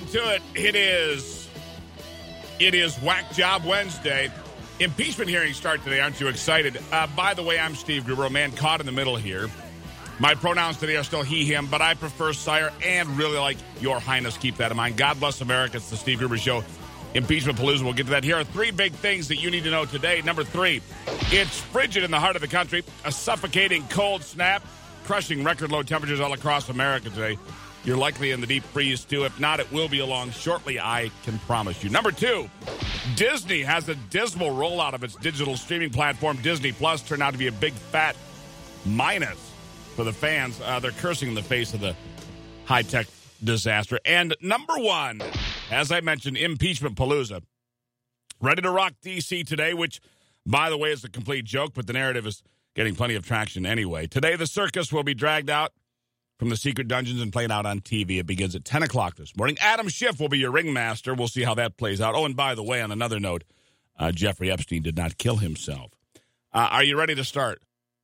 to it. It is Whack Job Wednesday. Impeachment hearings start today. Aren't you excited? By the way, I'm Steve Gruber, a man caught in the middle here. My pronouns today are still he, him, but I prefer sire and really like your highness. Keep that in mind. God bless America. It's the Steve Gruber Show. Impeachment Palooza. We'll get to that. Here are three big things that you need to know today. Number three, it's frigid in the heart of the country. A suffocating cold snap, crushing record low temperatures all across America today. You're likely in the deep freeze, too. If not, it will be along shortly, I can promise you. Number two, Disney has a dismal rollout of its digital streaming platform, Disney Plus. Turned out to be a big, fat minus for the fans. They're cursing in the face of the high-tech disaster. And number one, as I mentioned, Impeachment Palooza. Ready to rock D.C. today, which, by the way, is a complete joke, but the narrative is getting plenty of traction anyway. Today, the circus will be dragged out from the secret dungeons and played out on TV. It begins at 10 o'clock this morning. Adam Schiff will be your ringmaster. We'll see how that plays out. Oh, and by the way, on another note, Jeffrey Epstein did not kill himself. Are you ready to start?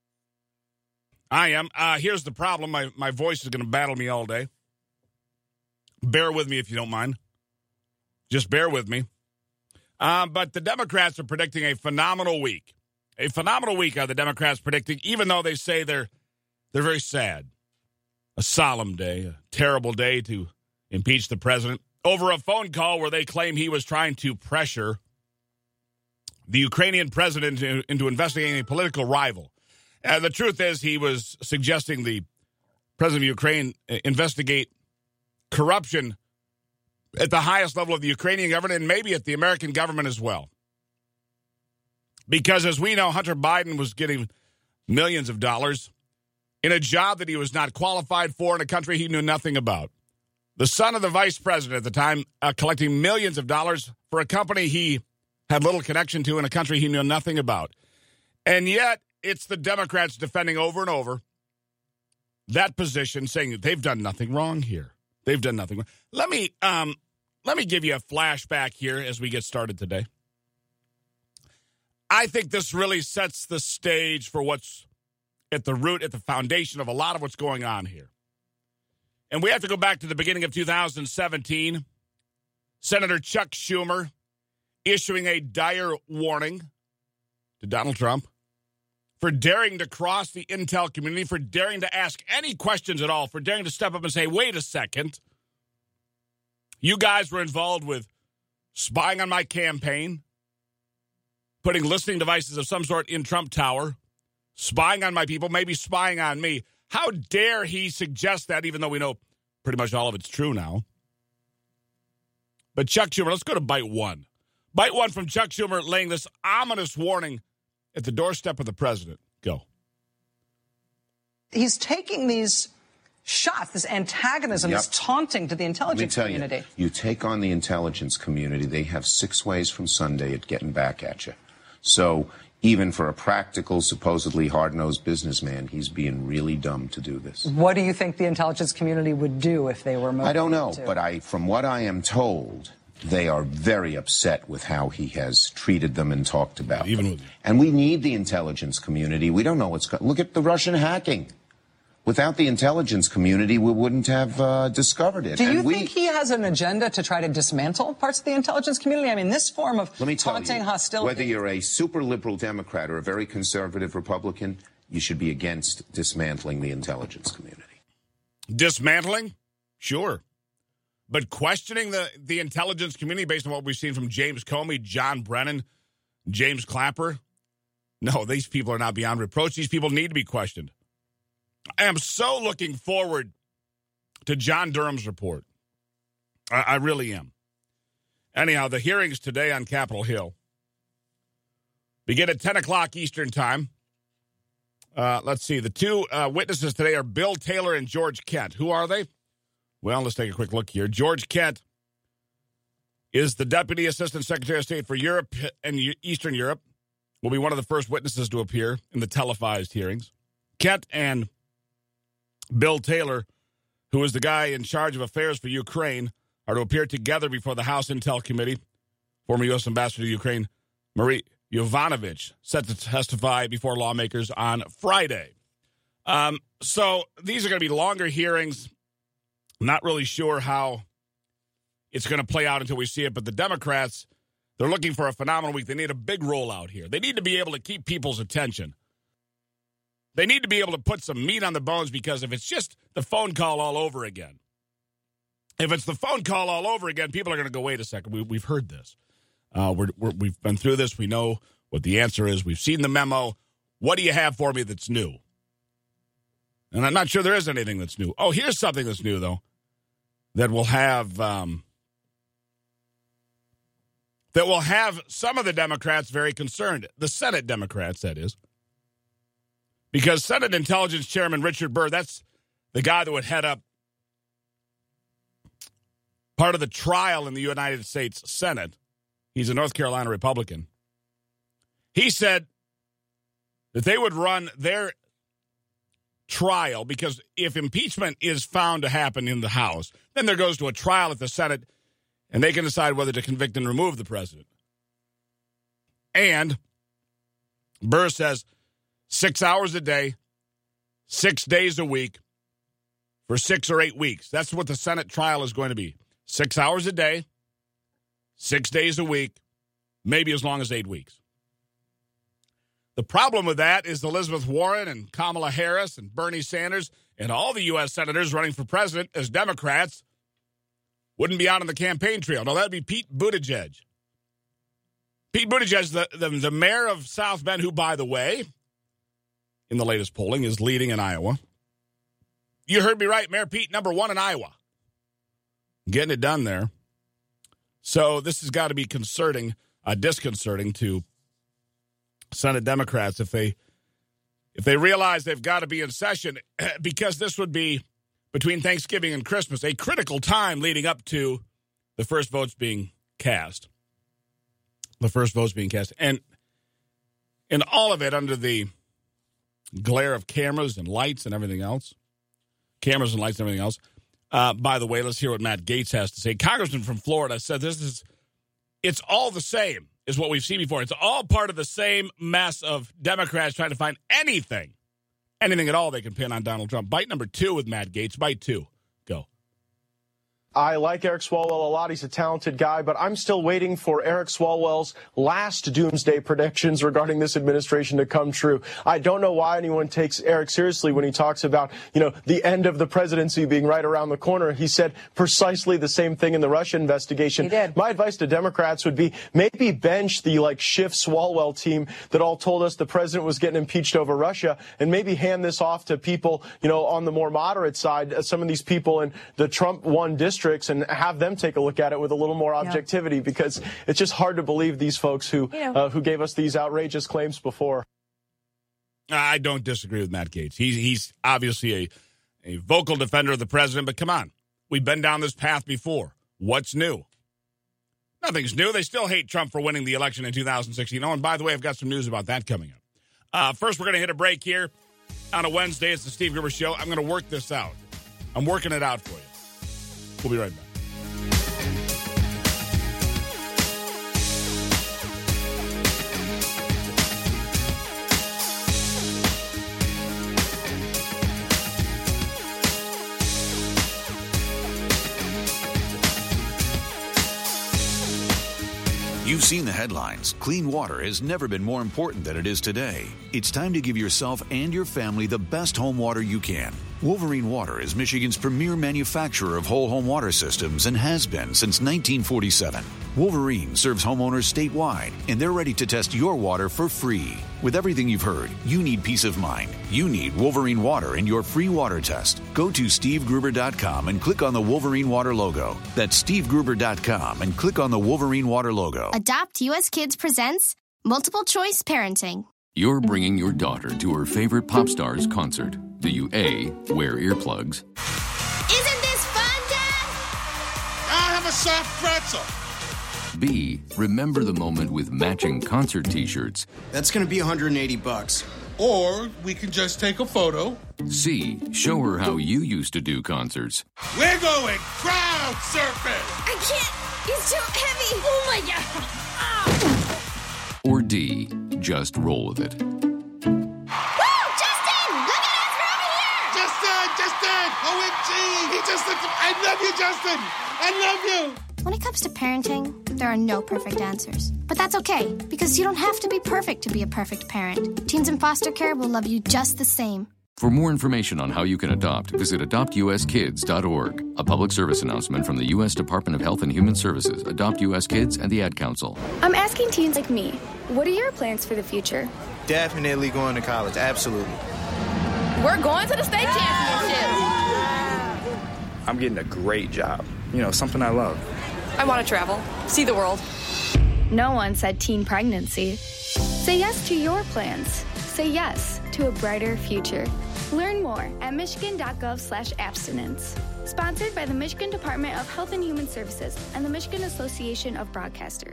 I am. Here's the problem. My voice is going to battle me all day. Bear with me if you don't mind. Just bear with me. But the Democrats are predicting a phenomenal week. A phenomenal week are the Democrats predicting, even though they say they're very sad. A solemn day, a terrible day to impeach the president over a phone call where they claim he was trying to pressure the Ukrainian president into investigating a political rival. The truth is he was suggesting the president of Ukraine investigate corruption at the highest level of the Ukrainian government and maybe at the American government as well. Because as we know, Hunter Biden was getting millions of dollars in a job that he was not qualified for in a country he knew nothing about. The son of the vice president at the time collecting millions of dollars for a company he had little connection to in a country he knew nothing about. And yet, it's the Democrats defending over and over that position, saying that they've done nothing wrong here. They've done nothing wrong. Let me give you a flashback here as we get started today. I think this really sets the stage for what's at the root, at the foundation of a lot of what's going on here. And we have to go back to the beginning of 2017. Senator Chuck Schumer issuing a dire warning to Donald Trump for daring to cross the intel community, for daring to ask any questions at all, for daring to step up and say, wait a second, you guys were involved with spying on my campaign, putting listening devices of some sort in Trump Tower, spying on my people, maybe spying on me. How dare he suggest that, even though we know pretty much all of it's true now? But Chuck Schumer, let's go to bite one. Bite one from Chuck Schumer laying this ominous warning at the doorstep of the president. Go. He's taking these shots, this antagonism, this taunting to the intelligence community. You take on the intelligence community, they have 6 ways from Sunday at getting back at you. So even for a practical, supposedly hard-nosed businessman, he's being really dumb to do this. What do you think the intelligence community would do if they were motivated? I don't know, to? but from what I am told, they are very upset with how he has treated them and talked about them. And we need the intelligence community. We don't know what's going on. Look at the Russian hacking. Without the intelligence community, we wouldn't have discovered it. Do you think he has an agenda to try to dismantle parts of the intelligence community? I mean, this form of taunting, hostility. Whether you're a super liberal Democrat or a very conservative Republican, you should be against dismantling the intelligence community. Dismantling? Sure. But questioning the intelligence community based on what we've seen from James Comey, John Brennan, James Clapper? No, these people are not beyond reproach. These people need to be questioned. I am so looking forward to John Durham's report. I really am. Anyhow, the hearings today on Capitol Hill begin at 10 o'clock Eastern Time. Let's see. The two witnesses today are Bill Taylor and George Kent. Who are they? Well, let's take a quick look here. George Kent is the Deputy Assistant Secretary of State for Europe and Eastern Europe. Will be one of the first witnesses to appear in the televised hearings. Kent and Bill Taylor, who is the guy in charge of affairs for Ukraine, are to appear together before the House Intel Committee. Former U.S. Ambassador to Ukraine, Marie Yovanovitch, set to testify before lawmakers on Friday. So these are going to be longer hearings. I'm not really sure how it's going to play out until we see it. But the Democrats, they're looking for a phenomenal week. They need a big rollout here. They need to be able to keep people's attention. They need to be able to put some meat on the bones, because if it's just the phone call all over again, people are going to go, wait a second, we've heard this. We've been through this. We know what the answer is. We've seen the memo. What do you have for me that's new? And I'm not sure there is anything that's new. Oh, here's something that's new, though, that will have some of the Democrats very concerned. The Senate Democrats, that is. Because Senate Intelligence Chairman Richard Burr, that's the guy that would head up part of the trial in the United States Senate. He's a North Carolina Republican. He said that they would run their trial, because if impeachment is found to happen in the House, then there goes to a trial at the Senate, and they can decide whether to convict and remove the president. And Burr says 6 hours a day, 6 days a week, for 6 or 8 weeks. That's what the Senate trial is going to be. 6 hours a day, 6 days a week, maybe as long as 8 weeks. The problem with that is Elizabeth Warren and Kamala Harris and Bernie Sanders and all the U.S. senators running for president as Democrats wouldn't be out on the campaign trail. No, that would be Pete Buttigieg. Pete Buttigieg, the mayor of South Bend, who, by the way, in the latest polling, is leading in Iowa. You heard me right, Mayor Pete, number 1 in Iowa. Getting it done there. So this has got to be disconcerting to Senate Democrats if they realize they've got to be in session, because this would be, between Thanksgiving and Christmas, a critical time leading up to the first votes being cast. And in all of it, under the glare of cameras and lights and everything else. By the way, let's hear what Matt Gaetz has to say. Congressman from Florida said it's all the same is what we've seen before. It's all part of the same mess of Democrats trying to find anything at all they can pin on Donald Trump. Bite number 2 with Matt Gaetz. Bite 2. Go. I like Eric Swalwell a lot. He's a talented guy, but I'm still waiting for Eric Swalwell's last doomsday predictions regarding this administration to come true. I don't know why anyone takes Eric seriously when he talks about, the end of the presidency being right around the corner. He said precisely the same thing in the Russia investigation. He did. My advice to Democrats would be maybe bench the Schiff Swalwell team that all told us the president was getting impeached over Russia, and maybe hand this off to people, on the more moderate side, some of these people in the Trump won districts, and have them take a look at it with a little more objectivity, because it's just hard to believe these folks who gave us these outrageous claims before. I don't disagree with Matt Gaetz. He's obviously a vocal defender of the president, but come on. We've been down this path before. What's new? Nothing's new. They still hate Trump for winning the election in 2016. Oh, and by the way, I've got some news about that coming up. First, we're going to hit a break here on a Wednesday. It's the Steve Gruber Show. I'm going to work this out. I'm working it out for you. We'll be right back. You've seen the headlines. Clean water has never been more important than it is today. It's time to give yourself and your family the best home water you can. Wolverine Water is Michigan's premier manufacturer of whole home water systems and has been since 1947. Wolverine serves homeowners statewide, and they're ready to test your water for free. With everything you've heard, you need peace of mind. You need Wolverine Water in your free water test. Go to SteveGruber.com and click on the Wolverine Water logo. That's SteveGruber.com and click on the Wolverine Water logo. Adopt US Kids presents Multiple Choice Parenting. You're bringing your daughter to her favorite pop star's concert. Do you A, wear earplugs? Isn't this fun, Dad? I'll have a soft pretzel. B, remember the moment with matching concert t-shirts. That's going to be $180. Or we can just take a photo. C, show her how you used to do concerts. We're going crowd surfing. I can't. It's too heavy. Oh, my God. Ah. Or D, just roll with it. Justin! OMG! He just looked. I love you, Justin! I love you! When it comes to parenting, there are no perfect answers. But that's okay, because you don't have to be perfect to be a perfect parent. Teens in foster care will love you just the same. For more information on how you can adopt, visit adoptuskids.org. A public service announcement from the U.S. Department of Health and Human Services, Adopt U.S. Kids, and the Ad Council. I'm asking teens like me, what are your plans for the future? Definitely going to college, absolutely. We're going to the state championship. I'm getting a great job. You know, something I love. I want to travel, see the world. No one said teen pregnancy. Say yes to your plans. Say yes to a brighter future. Learn more at michigan.gov/abstinence. Sponsored by the Michigan Department of Health and Human Services and the Michigan Association of Broadcasters.